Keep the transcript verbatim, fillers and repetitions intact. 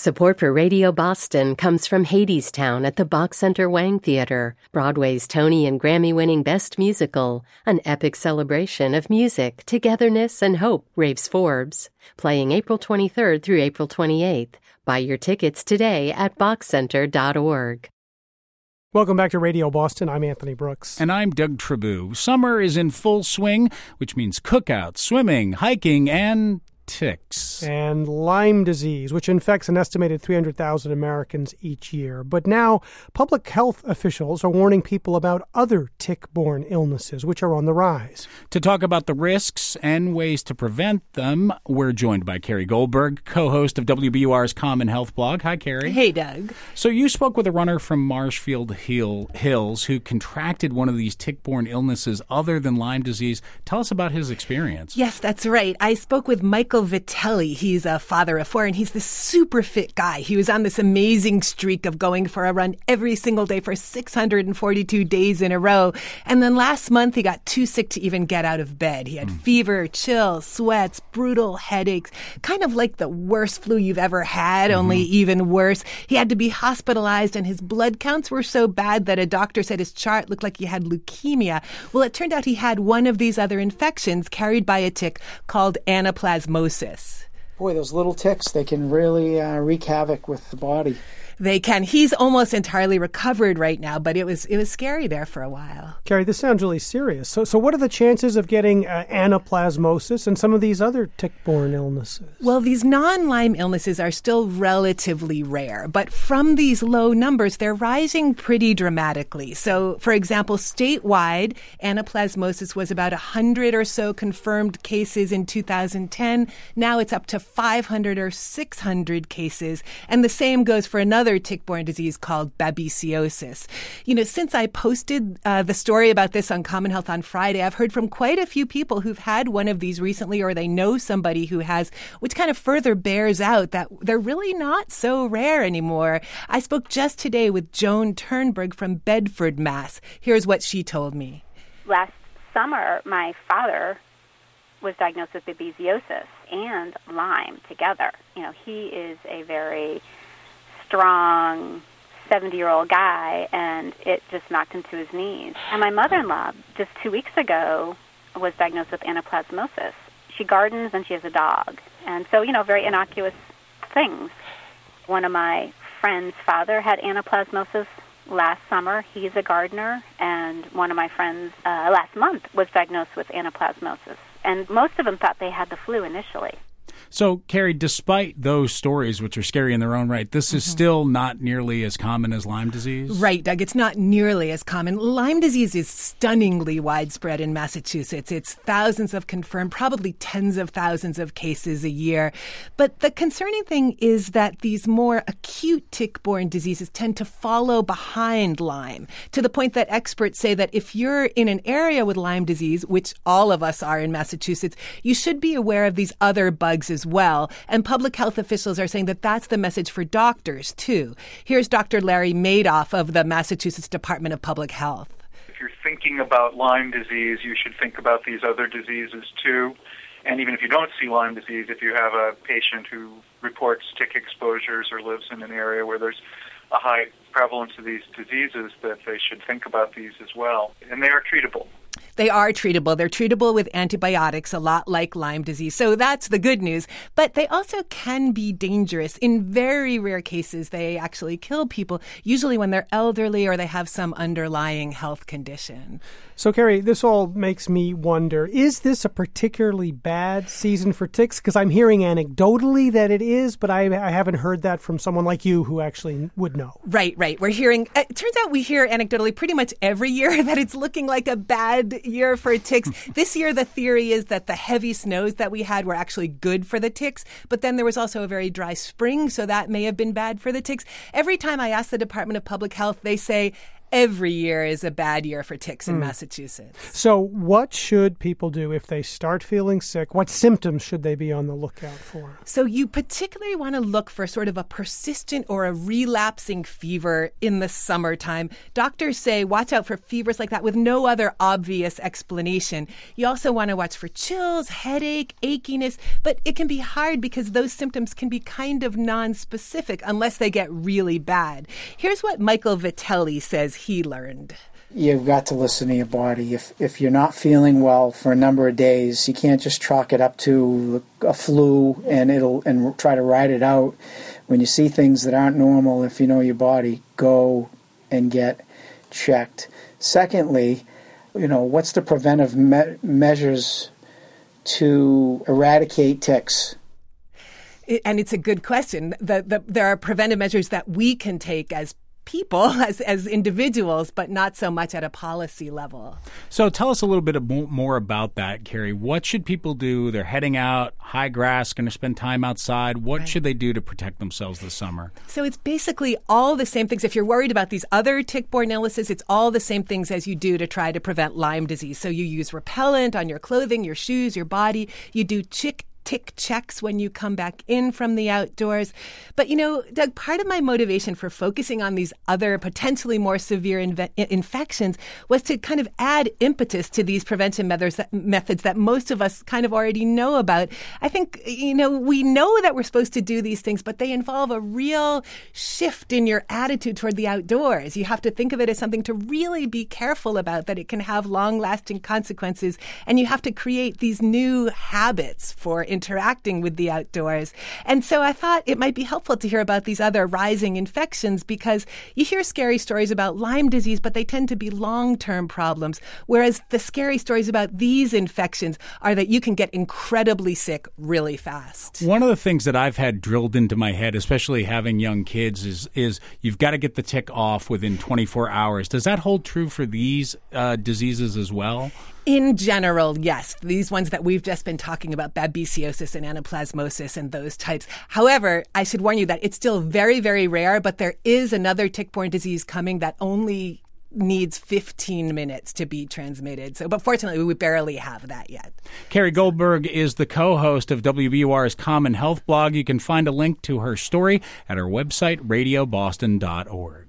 Support for Radio Boston comes from Hadestown at the Bach Center Wang Theater, Broadway's Tony and Grammy-winning Best Musical, an epic celebration of music, togetherness, and hope, raves Forbes. Playing April twenty-third through April twenty-eighth. Buy your tickets today at bach center dot org. Welcome back to Radio Boston. I'm Anthony Brooks. And I'm Doug Trabue. Summer is in full swing, which means cookouts, swimming, hiking, and ticks. And Lyme disease, which infects an estimated three hundred thousand Americans each year. But now, public health officials are warning people about other tick-borne illnesses, which are on the rise. To talk about the risks and ways to prevent them, we're joined by Carrie Goldberg, co-host of W B U R's Common Health blog. Hi, Carrie. Hey, Doug. So you spoke with a runner from Marshfield Hill, Hills who contracted one of these tick-borne illnesses other than Lyme disease. Tell us about his experience. Yes, that's right. I spoke with Michael Vitelli. He's a father of four, and he's this super fit guy. He was on this amazing streak of going for a run every single day for six hundred forty-two days in a row. And then last month, he got too sick to even get out of bed. He had mm. fever, chills, sweats, brutal headaches, kind of like the worst flu you've ever had, mm-hmm. only even worse. He had to be hospitalized, and his blood counts were so bad that a doctor said his chart looked like he had leukemia. Well, it turned out he had one of these other infections carried by a tick called anaplasmosis. Boy, those little ticks, they can really uh, wreak havoc with the body. They can. He's almost entirely recovered right now, but it was it was scary there for a while. Carrie, this sounds really serious. So so what are the chances of getting uh, anaplasmosis and some of these other tick-borne illnesses? Well, these non-Lyme illnesses are still relatively rare, but from these low numbers, they're rising pretty dramatically. So, for example, statewide, anaplasmosis was about one hundred or so confirmed cases in two thousand ten. Now it's up to five hundred or six hundred cases, and the same goes for another Another tick-borne disease called babesiosis. You know, since I posted uh, the story about this on Common Health on Friday, I've heard from quite a few people who've had one of these recently, or they know somebody who has, which kind of further bears out that they're really not so rare anymore. I spoke just today with Joan Turnberg from Bedford, Mass. Here's what she told me. Last summer, my father was diagnosed with babesiosis and Lyme together. You know, he is a very strong seventy-year-old guy, and it just knocked him to his knees. And my mother-in-law, just two weeks ago, was diagnosed with anaplasmosis. She gardens and she has a dog. And so, you know, very innocuous things. One of my friend's father had anaplasmosis last summer. He's a gardener. And one of my friends uh, last month was diagnosed with anaplasmosis. And most of them thought they had the flu initially. So, Carrie, despite those stories, which are scary in their own right, this is mm-hmm. still not nearly as common as Lyme disease? Right, Doug. It's not nearly as common. Lyme disease is stunningly widespread in Massachusetts. It's thousands of confirmed, probably tens of thousands of cases a year. But the concerning thing is that these more acute tick-borne diseases tend to follow behind Lyme, to the point that experts say that if you're in an area with Lyme disease, which all of us are in Massachusetts, you should be aware of these other bugs as well. And public health officials are saying that that's the message for doctors, too. Here's Doctor Larry Madoff of the Massachusetts Department of Public Health. If you're thinking about Lyme disease, you should think about these other diseases, too. And even if you don't see Lyme disease, if you have a patient who reports tick exposures or lives in an area where there's a high prevalence of these diseases, that they should think about these as well. And they are treatable. They are treatable. They're treatable with antibiotics, a lot like Lyme disease. So that's the good news. But they also can be dangerous. In very rare cases, they actually kill people, usually when they're elderly or they have some underlying health condition. So, Carrie, this all makes me wonder, is this a particularly bad season for ticks? Because I'm hearing anecdotally that it is, but I, I haven't heard that from someone like you who actually would know. Right, right. We're hearing, it turns out we hear anecdotally pretty much every year that it's looking like a bad year for ticks. This year, the theory is that the heavy snows that we had were actually good for the ticks, but then there was also a very dry spring, so that may have been bad for the ticks. Every time I ask the Department of Public Health, they say, every year is a bad year for ticks in Mm. Massachusetts. So what should people do if they start feeling sick? What symptoms should they be on the lookout for? So you particularly want to look for sort of a persistent or a relapsing fever in the summertime. Doctors say watch out for fevers like that with no other obvious explanation. You also want to watch for chills, headache, achiness, but it can be hard because those symptoms can be kind of non-specific unless they get really bad. Here's what Michael Vitelli says he learned. You've got to listen to your body. If if you're not feeling well for a number of days, you can't just chalk it up to a flu and it'll and try to ride it out. When you see things that aren't normal, if you know your body, go and get checked. Secondly, you know, what's the preventive me- measures to eradicate ticks? It, and it's a good question. The, the, there are preventive measures that we can take as people, as, as individuals, but not so much at a policy level. So tell us a little bit more about that, Carrie. What should people do? They're heading out, high grass, going to spend time outside. What right. should they do to protect themselves this summer? So it's basically all the same things. If you're worried about these other tick-borne illnesses, it's all the same things as you do to try to prevent Lyme disease. So you use repellent on your clothing, your shoes, your body. You do chick tick checks when you come back in from the outdoors. But, you know, Doug, part of my motivation for focusing on these other potentially more severe inve- infections was to kind of add impetus to these prevention methods that, methods that most of us kind of already know about. I think, you know, we know that we're supposed to do these things, but they involve a real shift in your attitude toward the outdoors. You have to think of it as something to really be careful about, that it can have long-lasting consequences, and you have to create these new habits for interacting with the outdoors. And so I thought it might be helpful to hear about these other rising infections, because you hear scary stories about Lyme disease, but they tend to be long-term problems, whereas the scary stories about these infections are that you can get incredibly sick really fast. One of the things that I've had drilled into my head, especially having young kids, is is you've got to get the tick off within twenty-four hours. Does that hold true for these uh, diseases as well? In general, yes. These ones that we've just been talking about, babesiosis and anaplasmosis and those types. However, I should warn you that it's still very, very rare, but there is another tick-borne disease coming that only needs fifteen minutes to be transmitted. So, but fortunately, we barely have that yet. Carrie Goldberg is the co-host of W B U R's Common Health blog. You can find a link to her story at her website, radio boston dot org.